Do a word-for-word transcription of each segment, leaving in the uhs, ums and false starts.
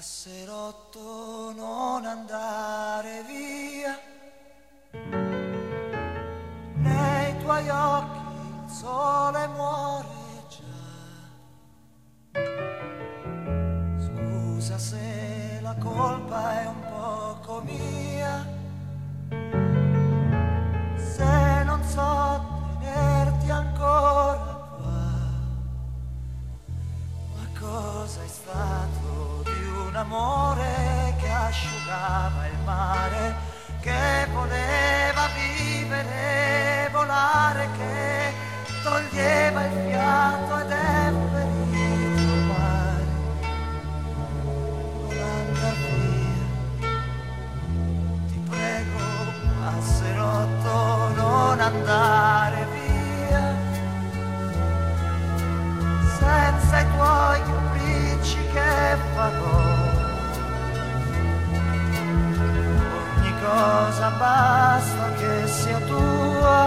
Passerotto, non andare via, nei tuoi occhi il sole muore già. Scusa se la colpa è un poco mia, se non so tenerti ancora qua. Ma cosa è stato di un amore che asciugava il mare, che voleva vivere, volare, che toglieva il fiato ed è ferito ormai. Non andar via, ti prego, passerotto, non andare via, senza i tuoi capricci che farò. Ogni cosa basta che sia tua,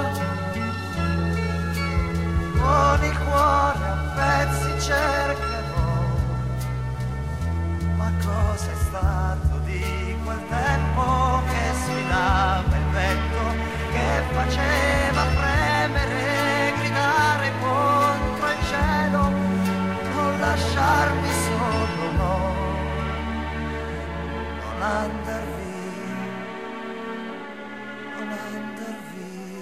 con il cuore a pezzi cercherò. Ma cosa è stato di quel tempo che sfidava il vento, che faceva fremere, gridare contro il cielo, non lasciarmi solo, no, non andar via, non andar via.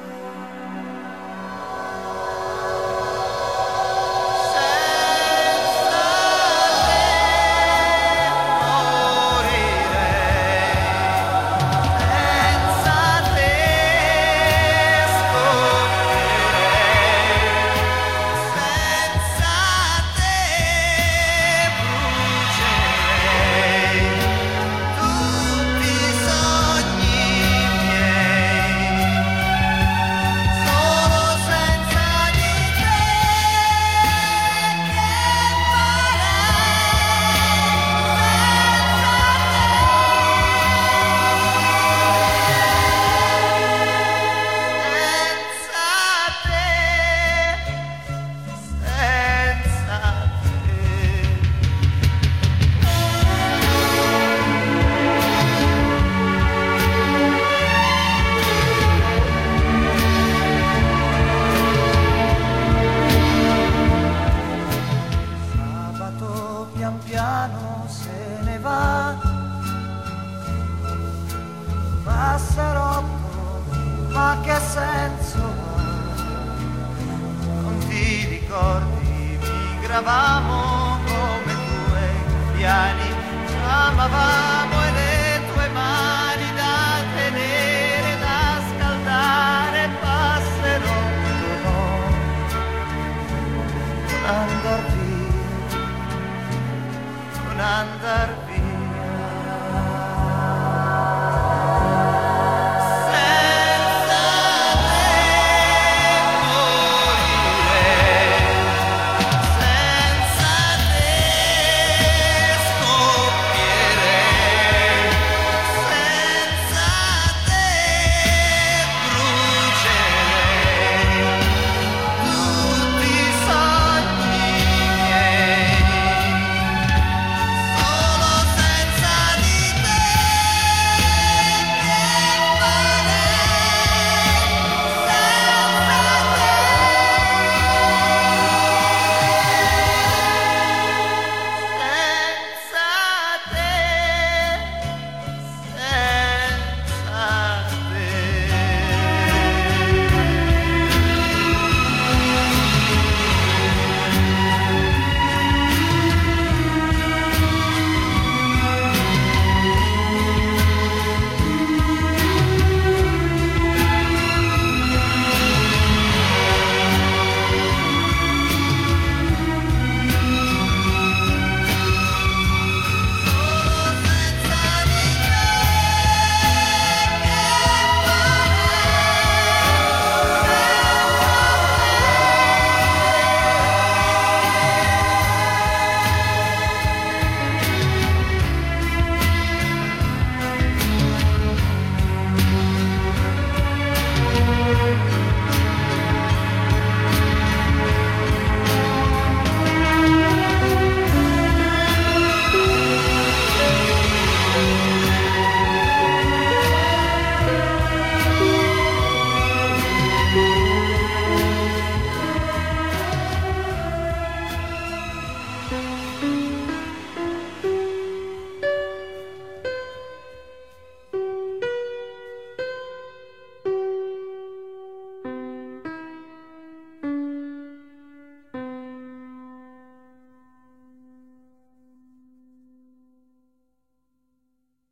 Senza te morirei, senza te scoppierei, senza te brucerei tutti i sogni miei. Solo senza di te che farei senza te, senza te. Sabato pian piano se ne va, passerotto, ma che senso ha? Non ti ricordi, migravamo come due gabbiani, ci amavamo e le tue mani da tenere, da scaldare, passerotto, no, non andar via, non andar via.